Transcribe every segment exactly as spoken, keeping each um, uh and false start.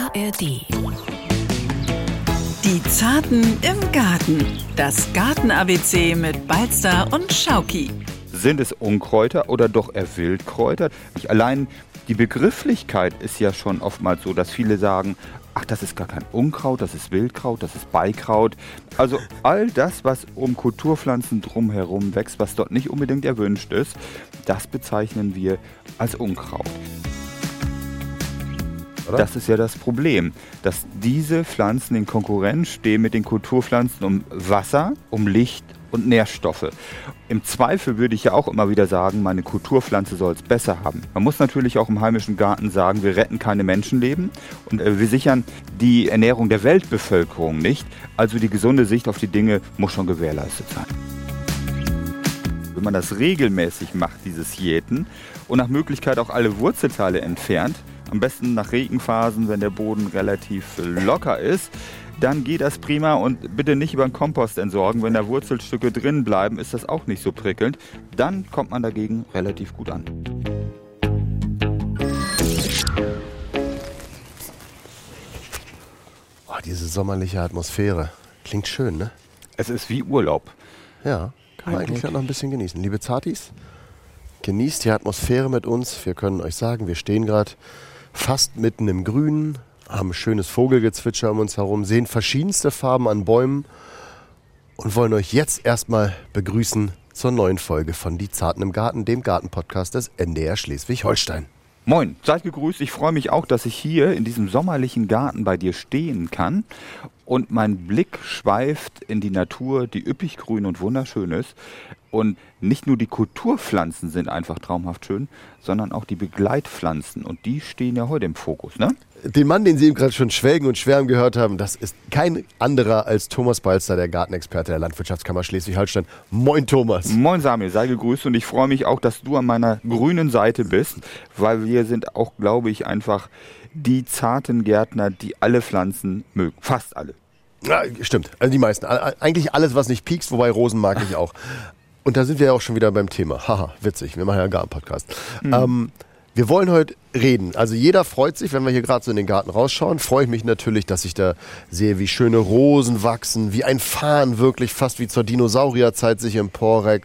A R D. Die Zarten im Garten. Das Garten-A B C mit Balzer und Schauki. Sind es Unkräuter oder doch eher Wildkräuter? Allein die Begrifflichkeit ist ja schon oftmals so, dass viele sagen, ach, das ist gar kein Unkraut, das ist Wildkraut, das ist Beikraut. Also all das, was um Kulturpflanzen drumherum wächst, was dort nicht unbedingt erwünscht ist, das bezeichnen wir als Unkraut. Oder? Das ist ja das Problem, dass diese Pflanzen in Konkurrenz stehen mit den Kulturpflanzen um Wasser, um Licht und Nährstoffe. Im Zweifel würde ich ja auch immer wieder sagen, meine Kulturpflanze soll es besser haben. Man muss natürlich auch im heimischen Garten sagen, wir retten keine Menschenleben und äh, wir sichern die Ernährung der Weltbevölkerung nicht. Also die gesunde Sicht auf die Dinge muss schon gewährleistet sein. Wenn man das regelmäßig macht, dieses Jäten, und nach Möglichkeit auch alle Wurzelteile entfernt, am besten nach Regenphasen, wenn der Boden relativ locker ist, dann geht das prima und bitte nicht über den Kompost entsorgen. Wenn da Wurzelstücke drin bleiben, ist das auch nicht so prickelnd. Dann kommt man dagegen relativ gut an. Oh, diese sommerliche Atmosphäre. Klingt schön, ne? Es ist wie Urlaub. Ja, kann man eigentlich noch ein bisschen genießen. Liebe Zartis, genießt die Atmosphäre mit uns. Wir können euch sagen, wir stehen gerade fast mitten im Grünen, haben schönes Vogelgezwitscher um uns herum, sehen verschiedenste Farben an Bäumen und wollen euch jetzt erstmal begrüßen zur neuen Folge von Die Zarten im Garten, dem Gartenpodcast des N D R Schleswig-Holstein. Moin, seid gegrüßt. Ich freue mich auch, dass ich hier in diesem sommerlichen Garten bei dir stehen kann und mein Blick schweift in die Natur, die üppig grün und wunderschön ist. Und nicht nur die Kulturpflanzen sind einfach traumhaft schön, sondern auch die Begleitpflanzen. Und die stehen ja heute im Fokus, ne? Den Mann, den Sie eben gerade schon schwelgen und schwärmen gehört haben, das ist kein anderer als Thomas Balzer, der Gartenexperte der Landwirtschaftskammer Schleswig-Holstein. Moin Thomas. Moin Samuel, sei gegrüßt und ich freue mich auch, dass du an meiner grünen Seite bist, weil wir sind auch, glaube ich, einfach die zarten Gärtner, die alle Pflanzen mögen. Fast alle. Ja, stimmt, also die meisten. Eigentlich alles, was nicht piekst, wobei Rosen mag ich auch. Und da sind wir ja auch schon wieder beim Thema. Haha, witzig, wir machen ja gar einen Podcast. Mhm. Ähm, wir wollen heute reden. Also jeder freut sich, wenn wir hier gerade so in den Garten rausschauen. Freue ich mich natürlich, dass ich da sehe, wie schöne Rosen wachsen, wie ein Farn wirklich fast wie zur Dinosaurierzeit sich emporreckt.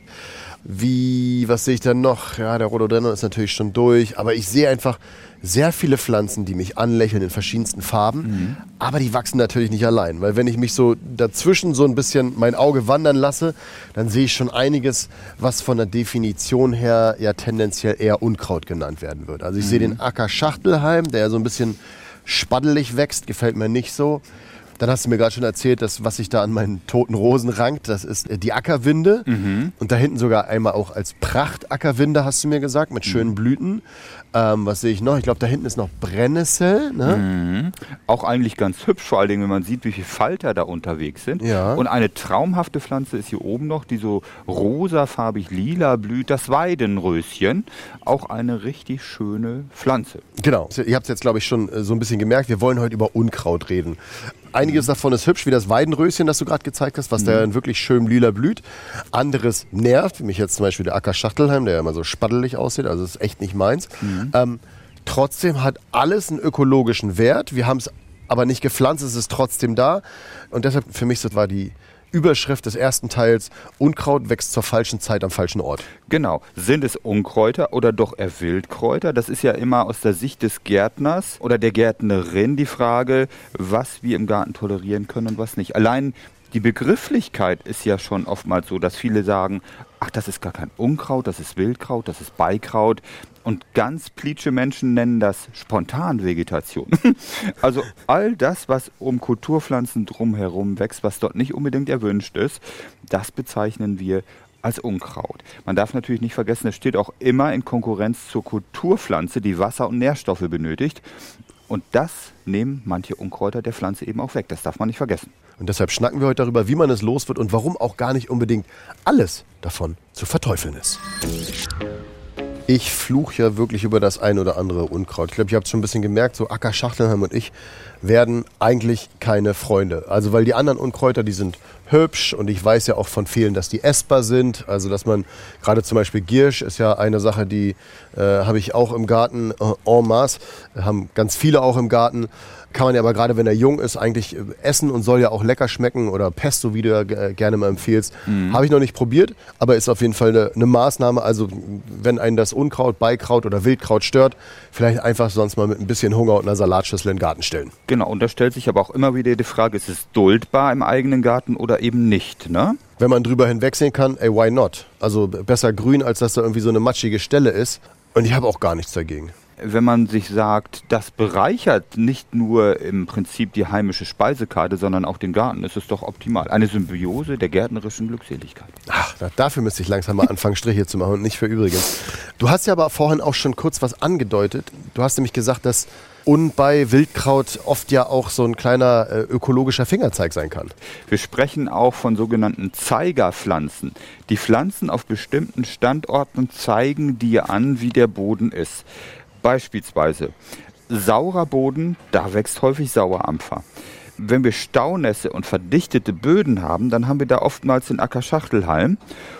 Wie, was sehe ich denn noch? Ja, der Rhododendron ist natürlich schon durch, aber ich sehe einfach sehr viele Pflanzen, die mich anlächeln in verschiedensten Farben, mhm. aber die wachsen natürlich nicht allein, weil wenn ich mich so dazwischen so ein bisschen mein Auge wandern lasse, dann sehe ich schon einiges, was von der Definition her ja tendenziell eher Unkraut genannt werden wird. Also ich mhm. sehe den Acker Schachtelhalm, der ja so ein bisschen spaddelig wächst, gefällt mir nicht so. Dann hast du mir gerade schon erzählt, dass was sich da an meinen toten Rosen rankt, das ist die Ackerwinde. Mhm. Und da hinten sogar einmal auch als Pracht-Ackerwinde, hast du mir gesagt, mit schönen mhm. Blüten. Ähm, was sehe ich noch? Ich glaube, da hinten ist noch Brennnessel. Ne? Mhm. Auch eigentlich ganz hübsch, vor allen Dingen, wenn man sieht, wie viele Falter da unterwegs sind. Ja. Und eine traumhafte Pflanze ist hier oben noch, die so rosafarbig lila blüht, das Weidenröschen. Auch eine richtig schöne Pflanze. Genau. Ihr habt es jetzt, glaube ich, schon so ein bisschen gemerkt. Wir wollen heute über Unkraut reden. Einiges davon ist hübsch, wie das Weidenröschen, das du gerade gezeigt hast, was mhm. da wirklich schön lila blüht. Anderes nervt, wie mich jetzt zum Beispiel der Acker Schachtelhalm, der ja immer so spaddelig aussieht, also das ist echt nicht meins. Mhm. Ähm, trotzdem hat alles einen ökologischen Wert. Wir haben es aber nicht gepflanzt, es ist trotzdem da. Und deshalb für mich das war die Überschrift des ersten Teils: Unkraut wächst zur falschen Zeit am falschen Ort. Genau. Sind es Unkräuter oder doch eher Wildkräuter? Das ist ja immer aus der Sicht des Gärtners oder der Gärtnerin die Frage, was wir im Garten tolerieren können und was nicht. Allein die Begrifflichkeit ist ja schon oftmals so, dass viele sagen, ach, das ist gar kein Unkraut, das ist Wildkraut, das ist Beikraut. Und ganz plitsche Menschen nennen das Spontanvegetation. Also all das, was um Kulturpflanzen drumherum wächst, was dort nicht unbedingt erwünscht ist, das bezeichnen wir als Unkraut. Man darf natürlich nicht vergessen, es steht auch immer in Konkurrenz zur Kulturpflanze, die Wasser und Nährstoffe benötigt. Und das nehmen manche Unkräuter der Pflanze eben auch weg. Das darf man nicht vergessen. Und deshalb schnacken wir heute darüber, wie man es los wird und warum auch gar nicht unbedingt alles davon zu verteufeln ist. Ich fluche ja wirklich über das ein oder andere Unkraut. Ich glaube, ihr habt es schon ein bisschen gemerkt, so Acker Schachtelnheim und ich werden eigentlich keine Freunde. Also weil die anderen Unkräuter, die sind hübsch und ich weiß ja auch von vielen, dass die essbar sind. Also dass man, gerade zum Beispiel Giersch ist ja eine Sache, die äh, habe ich auch im Garten äh, en masse. Haben ganz viele auch im Garten. Kann man ja aber gerade, wenn er jung ist, eigentlich essen und soll ja auch lecker schmecken. Oder Pesto, wie du ja g- gerne mal empfiehlst. Mhm. Habe ich noch nicht probiert, aber ist auf jeden Fall eine, eine Maßnahme. Also wenn einen das Unkraut, Beikraut oder Wildkraut stört, vielleicht einfach sonst mal mit ein bisschen Hunger und einer Salatschüssel in den Garten stellen. Genau, und da stellt sich aber auch immer wieder die Frage, ist es duldbar im eigenen Garten oder eben nicht, ne? Wenn man drüber hinwegsehen kann, ey, why not? Also besser grün, als dass da irgendwie so eine matschige Stelle ist. Und ich habe auch gar nichts dagegen. Wenn man sich sagt, das bereichert nicht nur im Prinzip die heimische Speisekarte, sondern auch den Garten, ist es doch optimal. Eine Symbiose der gärtnerischen Glückseligkeit. Ach, dafür müsste ich langsam mal anfangen, Striche zu machen und nicht für übrigens. Du hast ja aber vorhin auch schon kurz was angedeutet. Du hast nämlich gesagt, dass Unbei Wildkraut oft ja auch so ein kleiner äh, ökologischer Fingerzeig sein kann. Wir sprechen auch von sogenannten Zeigerpflanzen. Die Pflanzen auf bestimmten Standorten zeigen dir an, wie der Boden ist. Beispielsweise saurer Boden, da wächst häufig Sauerampfer. Wenn wir Staunässe und verdichtete Böden haben, dann haben wir da oftmals den Ackerschachtelhalm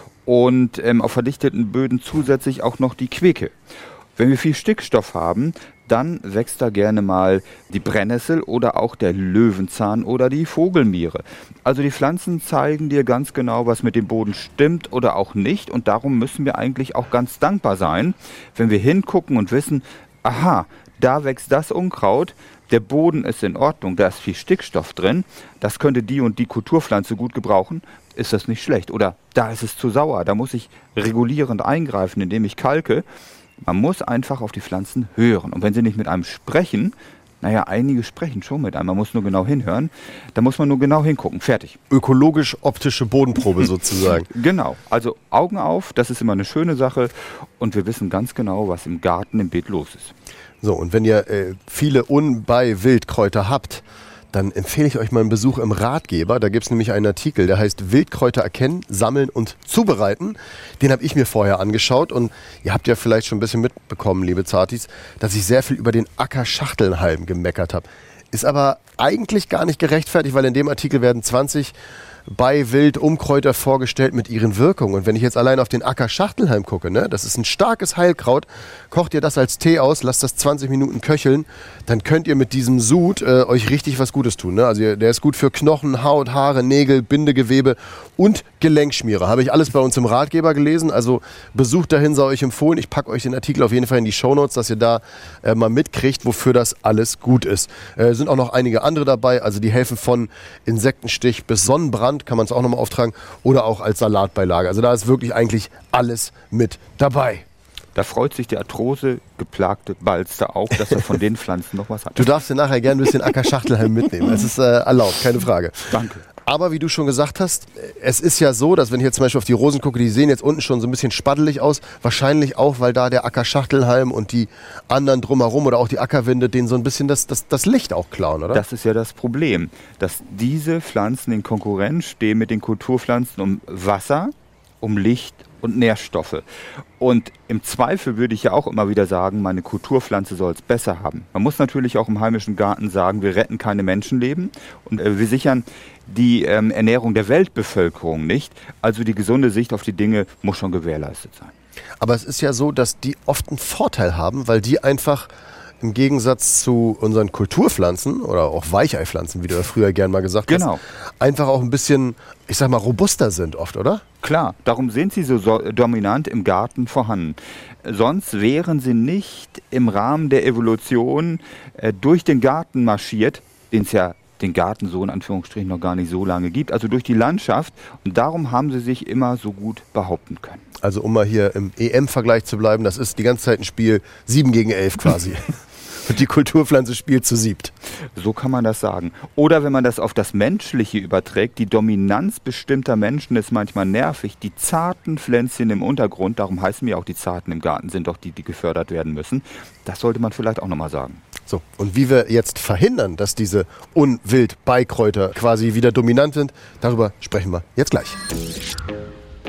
und ähm, auf verdichteten Böden zusätzlich auch noch die Queke. Wenn wir viel Stickstoff haben, dann wächst da gerne mal die Brennnessel oder auch der Löwenzahn oder die Vogelmiere. Also die Pflanzen zeigen dir ganz genau, was mit dem Boden stimmt oder auch nicht. Und darum müssen wir eigentlich auch ganz dankbar sein, wenn wir hingucken und wissen, aha, da wächst das Unkraut, der Boden ist in Ordnung, da ist viel Stickstoff drin, das könnte die und die Kulturpflanze gut gebrauchen, ist das nicht schlecht. Oder da ist es zu sauer, da muss ich regulierend eingreifen, indem ich kalke. Man muss einfach auf die Pflanzen hören. Und wenn sie nicht mit einem sprechen, naja, einige sprechen schon mit einem, man muss nur genau hinhören, da muss man nur genau hingucken, fertig. Ökologisch-optische Bodenprobe sozusagen. Genau, also Augen auf, das ist immer eine schöne Sache und wir wissen ganz genau, was im Garten, im Beet los ist. So, und wenn ihr äh, viele Unbei-Wildkräuter habt, dann empfehle ich euch mal einen Besuch im Ratgeber. Da gibt es nämlich einen Artikel, der heißt Wildkräuter erkennen, sammeln und zubereiten. Den habe ich mir vorher angeschaut und ihr habt ja vielleicht schon ein bisschen mitbekommen, liebe Zartis, dass ich sehr viel über den Ackerschachtelnhalm gemeckert habe. Ist aber eigentlich gar nicht gerechtfertigt, weil in dem Artikel werden zwanzig bei Wild Unkräuter vorgestellt mit ihren Wirkungen. Und wenn ich jetzt allein auf den Ackerschachtelnhalm gucke, ne, das ist ein starkes Heilkraut, kocht ihr das als Tee aus, lasst das zwanzig Minuten köcheln, dann könnt ihr mit diesem Sud äh, euch richtig was Gutes tun. Ne? Also ihr, der ist gut für Knochen, Haut, Haare, Nägel, Bindegewebe und Gelenkschmiere. Habe ich alles bei uns im Ratgeber gelesen, also besucht dahin, sei euch empfohlen. Ich packe euch den Artikel auf jeden Fall in die Shownotes, dass ihr da äh, mal mitkriegt, wofür das alles gut ist. Äh, sind auch noch einige andere dabei, also die helfen von Insektenstich bis Sonnenbrand, kann man es auch nochmal auftragen, oder auch als Salatbeilage. Also da ist wirklich eigentlich alles mit dabei. Da freut sich der Arthrose geplagte Balster auch, dass er von den Pflanzen noch was hat. Du darfst dir nachher gerne ein bisschen Ackerschachtelhalm mitnehmen. Es ist äh, erlaubt, keine Frage. Danke. Aber wie du schon gesagt hast, es ist ja so, dass wenn ich jetzt zum Beispiel auf die Rosen gucke, die sehen jetzt unten schon so ein bisschen spaddelig aus. Wahrscheinlich auch, weil da der Ackerschachtelhalm und die anderen drumherum oder auch die Ackerwinde denen so ein bisschen das, das, das Licht auch klauen, oder? Das ist ja das Problem, dass diese Pflanzen in Konkurrenz stehen mit den Kulturpflanzen um Wasser, um Licht und Nährstoffe. Und im Zweifel würde ich ja auch immer wieder sagen, meine Kulturpflanze soll es besser haben. Man muss natürlich auch im heimischen Garten sagen, wir retten keine Menschenleben und äh, wir sichern die ähm, Ernährung der Weltbevölkerung nicht. Also die gesunde Sicht auf die Dinge muss schon gewährleistet sein. Aber es ist ja so, dass die oft einen Vorteil haben, weil die einfach im Gegensatz zu unseren Kulturpflanzen oder auch Weicheipflanzen, wie du ja früher gern mal gesagt hast, genau, einfach auch ein bisschen, ich sag mal, robuster sind oft, oder? Klar, darum sind sie so, so dominant im Garten vorhanden. Sonst wären sie nicht im Rahmen der Evolution äh, durch den Garten marschiert, den es ja den Garten so in Anführungsstrichen noch gar nicht so lange gibt, also durch die Landschaft. Und darum haben sie sich immer so gut behaupten können. Also um mal hier im E M-Vergleich zu bleiben, das ist die ganze Zeit ein Spiel sieben gegen elf quasi. Und die Kulturpflanze spielt zu siebt. So kann man das sagen. Oder wenn man das auf das Menschliche überträgt, die Dominanz bestimmter Menschen ist manchmal nervig. Die zarten Pflänzchen im Untergrund, darum heißen ja auch die Zarten im Garten, sind doch die, die gefördert werden müssen. Das sollte man vielleicht auch nochmal sagen. So, und wie wir jetzt verhindern, dass diese Unwild-Beikräuter quasi wieder dominant sind, darüber sprechen wir jetzt gleich.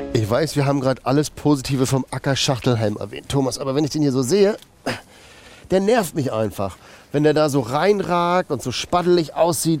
Ich weiß, wir haben gerade alles Positive vom Acker Schachtelheim erwähnt, Thomas, aber wenn ich den hier so sehe, der nervt mich einfach. Wenn der da so reinragt und so spaddelig aussieht.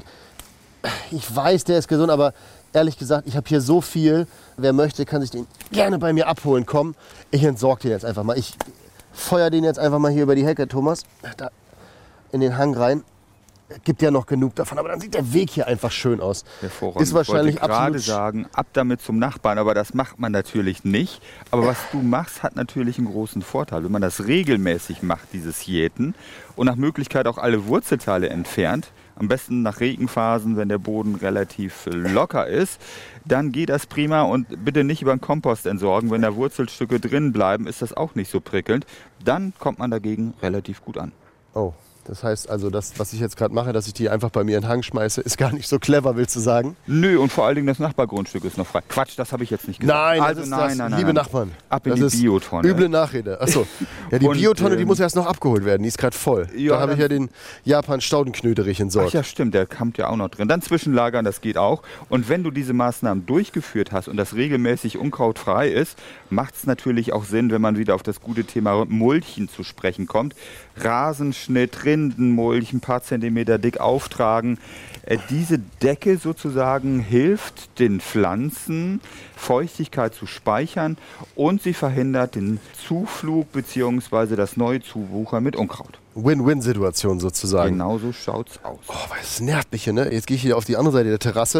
Ich weiß, der ist gesund, aber ehrlich gesagt, ich habe hier so viel. Wer möchte, kann sich den gerne bei mir abholen. Komm, ich entsorge den jetzt einfach mal. Ich feuer den jetzt einfach mal hier über die Hecke, Thomas. Da in den Hang rein. Gibt ja noch genug davon, aber dann sieht der Weg hier einfach schön aus. Hervorragend. Ist wahrscheinlich ich wollte gerade absolut sagen, ab damit zum Nachbarn, aber das macht man natürlich nicht. Aber was du machst, hat natürlich einen großen Vorteil. Wenn man das regelmäßig macht, dieses Jäten, und nach Möglichkeit auch alle Wurzelteile entfernt, am besten nach Regenphasen, wenn der Boden relativ locker ist, dann geht das prima und bitte nicht über den Kompost entsorgen. Wenn da Wurzelstücke drin bleiben, ist das auch nicht so prickelnd. Dann kommt man dagegen relativ gut an. Oh. Das heißt also, das, was ich jetzt gerade mache, dass ich die einfach bei mir in den Hang schmeiße, ist gar nicht so clever, willst du sagen? Nö, und vor allen Dingen das Nachbargrundstück ist noch frei. Quatsch, das habe ich jetzt nicht gesagt. Nein, also das ist nein, das, nein, nein, liebe nein. Nachbarn. Ab in das die ist Biotonne. Üble Nachrede. Achso, ja, die Und, Biotonne, die ähm, muss erst noch abgeholt werden. Die ist gerade voll. Ja, da habe ich ja den Japan-Staudenknöterich entsorgt. Ach ja, stimmt, der kommt ja auch noch drin. Dann zwischenlagern, das geht auch. Und wenn du diese Maßnahmen durchgeführt hast und das regelmäßig unkrautfrei ist, macht es natürlich auch Sinn, wenn man wieder auf das gute Thema Mulchen zu sprechen kommt. Rasenschnitt, Rindenmulch, ein paar Zentimeter dick auftragen. Äh, diese Decke sozusagen hilft den Pflanzen, Feuchtigkeit zu speichern, und sie verhindert den Zuflug bzw. das neue Zuwuchern mit Unkraut. Win-Win-Situation sozusagen. Genau so schaut's aus. Oh, aber das nervt mich hier, ne? Jetzt gehe ich hier auf die andere Seite der Terrasse.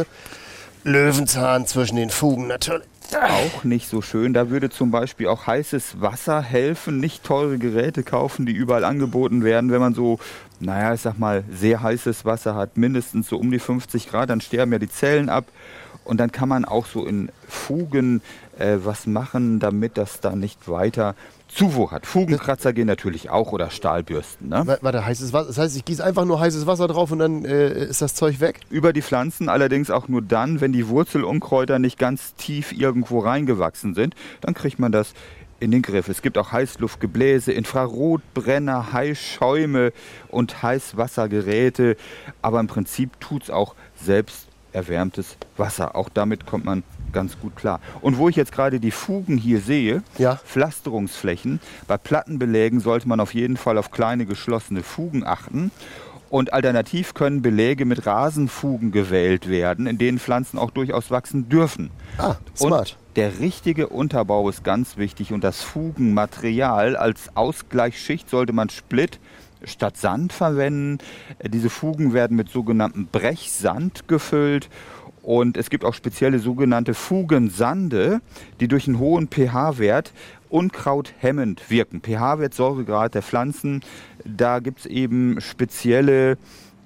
Löwenzahn zwischen den Fugen natürlich. Auch nicht so schön. Da würde zum Beispiel auch heißes Wasser helfen. Nicht teure Geräte kaufen, die überall angeboten werden. Wenn man so, naja, ich sag mal, sehr heißes Wasser hat, mindestens so um die fünfzig Grad, dann sterben ja die Zellen ab. Und dann kann man auch so in Fugen äh, was machen, damit das da nicht weiter zuwuchert. Fugenkratzer gehen natürlich auch, oder Stahlbürsten. Ne? Warte, heißes Wasser. Das heißt, ich gieße einfach nur heißes Wasser drauf und dann äh, ist das Zeug weg? Über die Pflanzen, allerdings auch nur dann, wenn die Wurzelunkräuter nicht ganz tief irgendwo reingewachsen sind. Dann kriegt man das in den Griff. Es gibt auch Heißluftgebläse, Infrarotbrenner, Heißschäume und Heißwassergeräte. Aber im Prinzip tut es auch selbst erwärmtes Wasser. Auch damit kommt man ganz gut klar. Und wo ich jetzt gerade die Fugen hier sehe, ja. Pflasterungsflächen, bei Plattenbelägen sollte man auf jeden Fall auf kleine geschlossene Fugen achten. Und alternativ können Beläge mit Rasenfugen gewählt werden, in denen Pflanzen auch durchaus wachsen dürfen. Ah, smart. Und der richtige Unterbau ist ganz wichtig, und das Fugenmaterial als Ausgleichsschicht sollte man Split statt Sand verwenden. Diese Fugen werden mit sogenanntem Brechsand gefüllt. Und es gibt auch spezielle sogenannte Fugensande, die durch einen hohen pH-Wert unkrauthemmend wirken. pH-Wert, Säuregrad der Pflanzen, da gibt es eben spezielle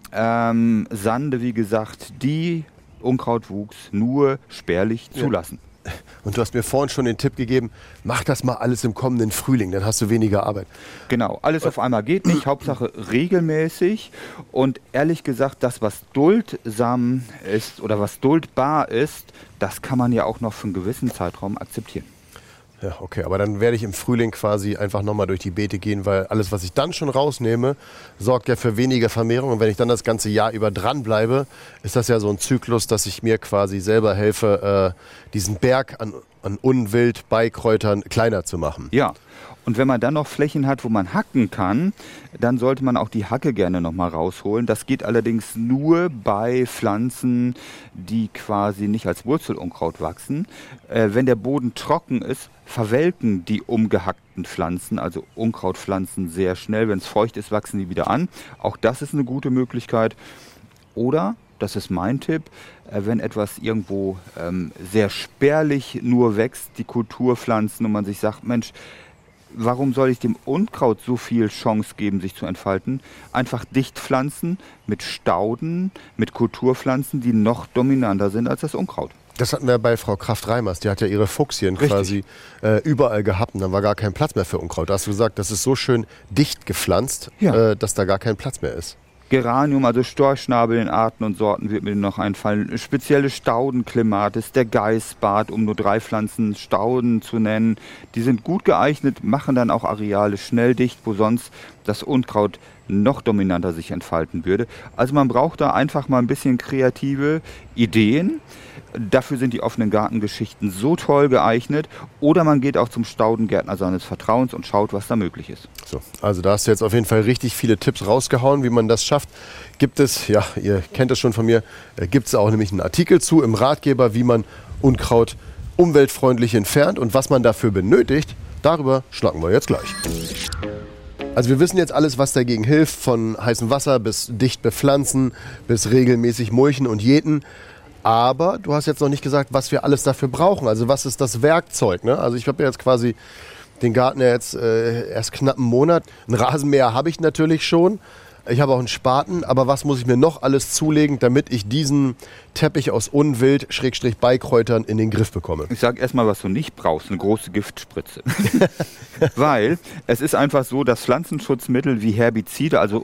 ähm, Sande, wie gesagt, die Unkrautwuchs nur spärlich zulassen. Und du hast mir vorhin schon den Tipp gegeben, mach das mal alles im kommenden Frühling, dann hast du weniger Arbeit. Genau, alles auf einmal geht nicht, Hauptsache regelmäßig. Und ehrlich gesagt, das, was duldsam ist oder was duldbar ist, das kann man ja auch noch für einen gewissen Zeitraum akzeptieren. Ja, okay, aber dann werde ich im Frühling quasi einfach nochmal durch die Beete gehen, weil alles, was ich dann schon rausnehme, sorgt ja für weniger Vermehrung. Und wenn ich dann das ganze Jahr über dranbleibe, ist das ja so ein Zyklus, dass ich mir quasi selber helfe, äh, diesen Berg an, an Unwildbeikräutern kleiner zu machen. Ja, und wenn man dann noch Flächen hat, wo man hacken kann, dann sollte man auch die Hacke gerne nochmal rausholen. Das geht allerdings nur bei Pflanzen, die quasi nicht als Wurzelunkraut wachsen. Äh, wenn der Boden trocken ist, verwelken die umgehackten Pflanzen, also Unkrautpflanzen, sehr schnell. Wenn es feucht ist, wachsen die wieder an. Auch das ist eine gute Möglichkeit. Oder, das ist mein Tipp, äh, wenn etwas irgendwo ähm, sehr spärlich nur wächst, die Kulturpflanzen, und man sich sagt, Mensch, warum soll ich dem Unkraut so viel Chance geben, sich zu entfalten? Einfach dicht pflanzen mit Stauden, mit Kulturpflanzen, die noch dominanter sind als das Unkraut. Das hatten wir bei Frau Kraft-Reimers. Die hat ja ihre Fuchsien Richtig. quasi äh, überall gehabt, und dann war gar kein Platz mehr für Unkraut. Da hast du gesagt, das ist so schön dicht gepflanzt, Ja. äh, dass da gar kein Platz mehr ist. Geranium, also Storchschnabel in Arten und Sorten wird mir noch einfallen. Spezielle Staudenklimatis, der Geißbart, um nur drei Pflanzen Stauden zu nennen. Die sind gut geeignet, machen dann auch Areale schnell dicht, wo sonst das Unkraut noch dominanter sich entfalten würde. Also man braucht da einfach mal ein bisschen kreative Ideen. Dafür sind die offenen Gartengeschichten so toll geeignet. Oder man geht auch zum Staudengärtner seines Vertrauens und schaut, was da möglich ist. So, also da hast du jetzt auf jeden Fall richtig viele Tipps rausgehauen, wie man das schafft. Gibt es, ja, ihr kennt es schon von mir, äh, gibt es auch nämlich einen Artikel zu im Ratgeber, wie man Unkraut umweltfreundlich entfernt und was man dafür benötigt. Darüber schnacken wir jetzt gleich. Also wir wissen jetzt alles, was dagegen hilft, von heißem Wasser bis dicht bepflanzen, bis regelmäßig mulchen und jäten. Aber du hast jetzt noch nicht gesagt, was wir alles dafür brauchen. Also was ist das Werkzeug? Ne? Also ich habe ja jetzt quasi den Garten ja jetzt äh, erst knapp einen Monat. Ein Rasenmäher habe ich natürlich schon. Ich habe auch einen Spaten. Aber was muss ich mir noch alles zulegen, damit ich diesen Teppich aus Unwild, Schrägstrich Beikräutern in den Griff bekomme? Ich sage erstmal, was du nicht brauchst, eine große Giftspritze. Weil es ist einfach so, dass Pflanzenschutzmittel wie Herbizide, also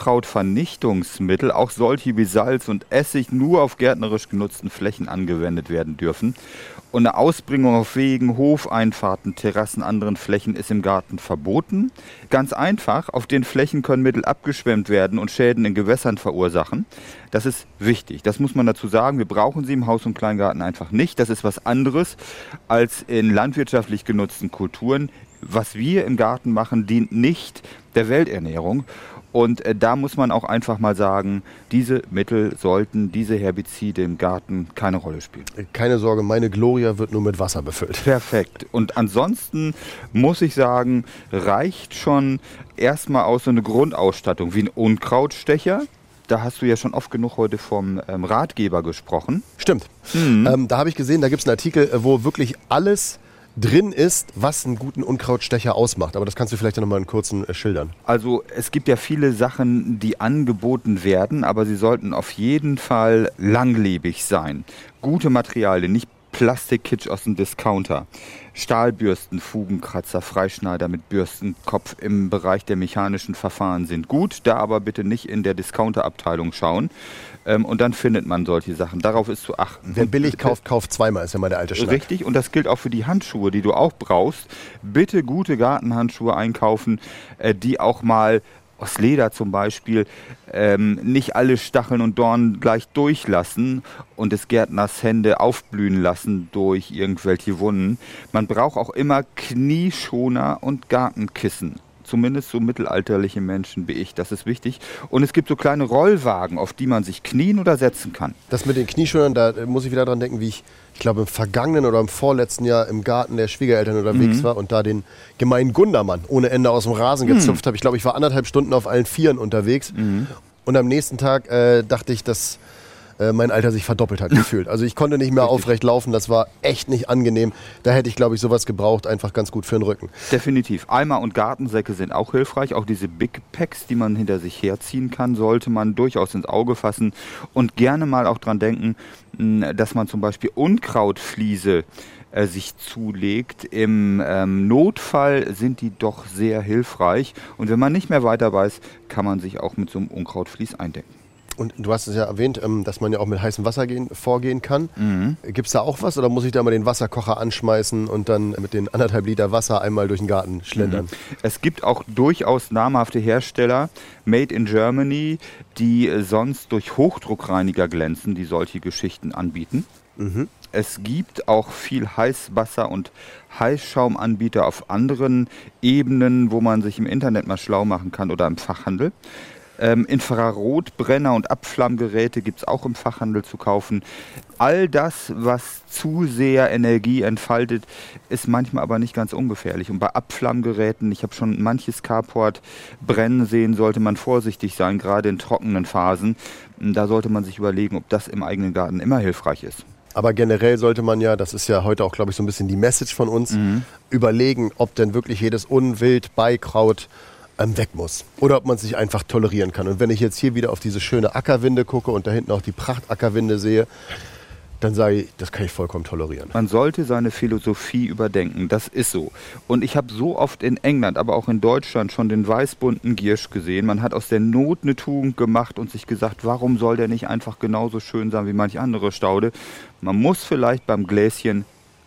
Unkrautvernichtungsmittel, auch solche wie Salz und Essig nur auf gärtnerisch genutzten Flächen angewendet werden dürfen. Und eine Ausbringung auf Wegen, Hofeinfahrten, Terrassen, anderen Flächen ist im Garten verboten. Ganz einfach, auf den Flächen können Mittel abgeschwemmt werden und Schäden in Gewässern verursachen. Das ist wichtig, das muss man dazu sagen. Wir brauchen sie im Haus- und Kleingarten einfach nicht. Das ist was anderes als in landwirtschaftlich genutzten Kulturen. Was wir im Garten machen, dient nicht der Welternährung. Und äh, da muss man auch einfach mal sagen, diese Mittel sollten, diese Herbizide im Garten keine Rolle spielen. Keine Sorge, meine Gloria wird nur mit Wasser befüllt. Perfekt. Und ansonsten muss ich sagen, reicht schon erstmal aus so eine Grundausstattung wie ein Unkrautstecher. Da hast du ja schon oft genug heute vom ähm, Ratgeber gesprochen. Stimmt. Mhm. Ähm, da habe ich gesehen, da gibt es einen Artikel, wo wirklich alles drin ist, was einen guten Unkrautstecher ausmacht. Aber das kannst du vielleicht noch mal in kurzen äh, schildern. Also es gibt ja viele Sachen, die angeboten werden, aber sie sollten auf jeden Fall langlebig sein. Gute Materialien, nicht Plastikkitsch aus dem Discounter. Stahlbürsten, Fugenkratzer, Freischneider mit Bürstenkopf im Bereich der mechanischen Verfahren sind gut, da aber bitte nicht in der Discounter-Abteilung schauen. Ähm, und dann findet man solche Sachen. Darauf ist zu achten. Wer billig kauft, kauft zweimal, ist ja mal der alte Schlag. Richtig, und das gilt auch für die Handschuhe, die du auch brauchst. Bitte gute Gartenhandschuhe einkaufen, äh, die auch mal aus Leder zum Beispiel, ähm, nicht alle Stacheln und Dornen gleich durchlassen und des Gärtners Hände aufblühen lassen durch irgendwelche Wunden. Man braucht auch immer Knieschoner und Gartenkissen. Zumindest so mittelalterliche Menschen wie ich, das ist wichtig. Und es gibt so kleine Rollwagen, auf die man sich knien oder setzen kann. Das mit den Knieschonern, da muss ich wieder dran denken, wie ich, ich glaube im vergangenen oder im vorletzten Jahr im Garten der Schwiegereltern unterwegs mhm. war und da den gemeinen Gundermann ohne Ende aus dem Rasen mhm. gezupft habe. Ich glaube, ich war anderthalb Stunden auf allen Vieren unterwegs mhm. und am nächsten Tag äh, dachte ich, dass äh, mein Alter sich verdoppelt hat gefühlt. Also ich konnte nicht mehr Richtig. aufrecht laufen, das war echt nicht angenehm. Da hätte ich, glaube ich, sowas gebraucht, einfach ganz gut für den Rücken. Definitiv. Eimer und Gartensäcke sind auch hilfreich. Auch diese Big Packs, die man hinter sich herziehen kann, sollte man durchaus ins Auge fassen und gerne mal auch dran denken, dass man zum Beispiel Unkrautfliese äh, sich zulegt. Im ähm, Notfall sind die doch sehr hilfreich. Und wenn man nicht mehr weiter weiß, kann man sich auch mit so einem Unkrautflies eindecken. Und du hast es ja erwähnt, dass man ja auch mit heißem Wasser gehen, vorgehen kann. Mhm. Gibt es da auch was oder muss ich da mal den Wasserkocher anschmeißen und dann mit den anderthalb Liter Wasser einmal durch den Garten schlendern? Mhm. Es gibt auch durchaus namhafte Hersteller, made in Germany, die sonst durch Hochdruckreiniger glänzen, die solche Geschichten anbieten. Mhm. Es gibt auch viel Heißwasser- und Heißschaumanbieter auf anderen Ebenen, wo man sich im Internet mal schlau machen kann oder im Fachhandel. Ähm, Infrarotbrenner und Abflammgeräte gibt es auch im Fachhandel zu kaufen. All das, was zu sehr Energie entfaltet, ist manchmal aber nicht ganz ungefährlich. Und bei Abflammgeräten, ich habe schon manches Carport brennen sehen, sollte man vorsichtig sein, gerade in trockenen Phasen. Da sollte man sich überlegen, ob das im eigenen Garten immer hilfreich ist. Aber generell sollte man ja, das ist ja heute auch, glaube ich, so ein bisschen die Message von uns, mhm. überlegen, ob denn wirklich jedes Unwild, Beikraut weg muss. Oder ob man es sich einfach tolerieren kann. Und wenn ich jetzt hier wieder auf diese schöne Ackerwinde gucke und da hinten auch die Prachtackerwinde sehe, dann sage ich, das kann ich vollkommen tolerieren. Man sollte seine Philosophie überdenken, das ist so. Und ich habe so oft in England, aber auch in Deutschland schon den weißbunten Giersch gesehen. Man hat aus der Not eine Tugend gemacht und sich gesagt, warum soll der nicht einfach genauso schön sein wie manch andere Staude? Man muss vielleicht beim Gläschen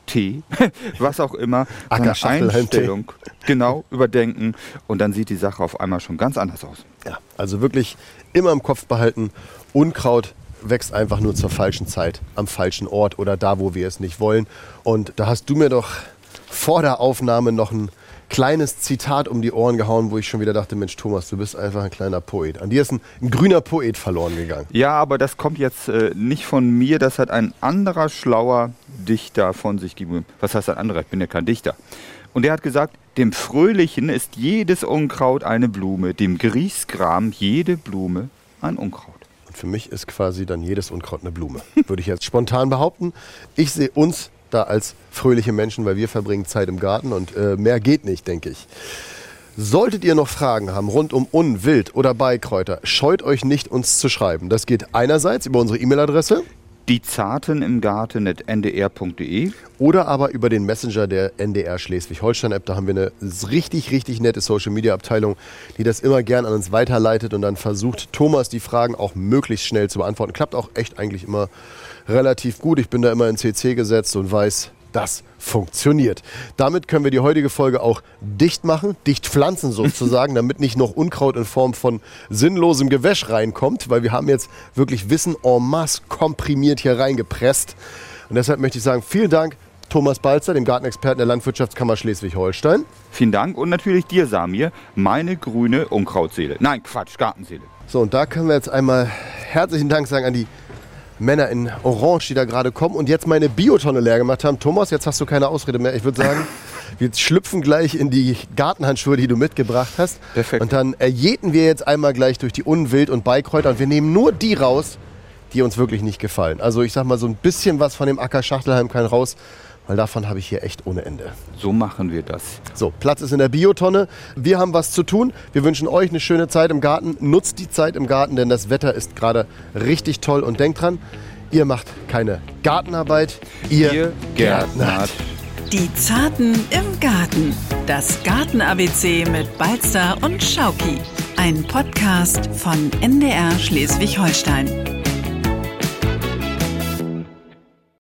Tee, was auch immer, Acker, eine Schachtelhalm, Einstellung genau überdenken und dann sieht die Sache auf einmal schon ganz anders aus. Ja, also wirklich immer im Kopf behalten, Unkraut wächst einfach nur zur falschen Zeit, am falschen Ort oder da, wo wir es nicht wollen. Und da hast du mir doch vor der Aufnahme noch ein kleines Zitat um die Ohren gehauen, wo ich schon wieder dachte, Mensch Thomas, du bist einfach ein kleiner Poet. An dir ist ein, ein grüner Poet verloren gegangen. Ja, aber das kommt jetzt äh, nicht von mir, das hat ein anderer schlauer Dichter von sich gegeben. Was heißt ein anderer? Ich bin ja kein Dichter. Und der hat gesagt, dem Fröhlichen ist jedes Unkraut eine Blume, dem Griesgram jede Blume ein Unkraut. Und für mich ist quasi dann jedes Unkraut eine Blume, würde ich jetzt spontan behaupten. Ich sehe uns da als fröhliche Menschen, weil wir verbringen Zeit im Garten und äh, mehr geht nicht, denke ich. Solltet ihr noch Fragen haben rund um Un-, Wild- oder Beikräuter, scheut euch nicht, uns zu schreiben. Das geht einerseits über unsere E-Mail-Adresse Die Zarten im Garten at n d r punkt d e oder aber über den Messenger der N D R Schleswig-Holstein-App. Da haben wir eine richtig, richtig nette Social-Media-Abteilung, die das immer gern an uns weiterleitet und dann versucht, Thomas die Fragen auch möglichst schnell zu beantworten. Klappt auch echt eigentlich immer relativ gut. Ich bin da immer in C C gesetzt und weiß, das funktioniert. Damit können wir die heutige Folge auch dicht machen, dicht pflanzen sozusagen, damit nicht noch Unkraut in Form von sinnlosem Gewäsch reinkommt, weil wir haben jetzt wirklich Wissen en masse komprimiert hier reingepresst. Und deshalb möchte ich sagen, vielen Dank, Thomas Balzer, dem Gartenexperten der Landwirtschaftskammer Schleswig-Holstein. Vielen Dank und natürlich dir, Samir, meine grüne Unkrautseele. Nein, Quatsch, Gartenseele. So, und da können wir jetzt einmal herzlichen Dank sagen an die Männer in Orange, die da gerade kommen und jetzt meine Biotonne leer gemacht haben. Thomas, jetzt hast du keine Ausrede mehr. Ich würde sagen, wir schlüpfen gleich in die Gartenhandschuhe, die du mitgebracht hast. Perfekt. Und dann erjäten wir jetzt einmal gleich durch die Un-, Wild- und Beikräuter und wir nehmen nur die raus, die uns wirklich nicht gefallen. Also ich sag mal, so ein bisschen was von dem Acker Schachtelhalm kann raus, weil davon habe ich hier echt ohne Ende. So machen wir das. So, Platz ist in der Biotonne. Wir haben was zu tun. Wir wünschen euch eine schöne Zeit im Garten. Nutzt die Zeit im Garten, denn das Wetter ist gerade richtig toll. Und denkt dran, ihr macht keine Gartenarbeit, ihr, Ihr gärtnert. Die Zarten im Garten. Das Garten-A B C mit Balzer und Schauki. Ein Podcast von N D R Schleswig-Holstein.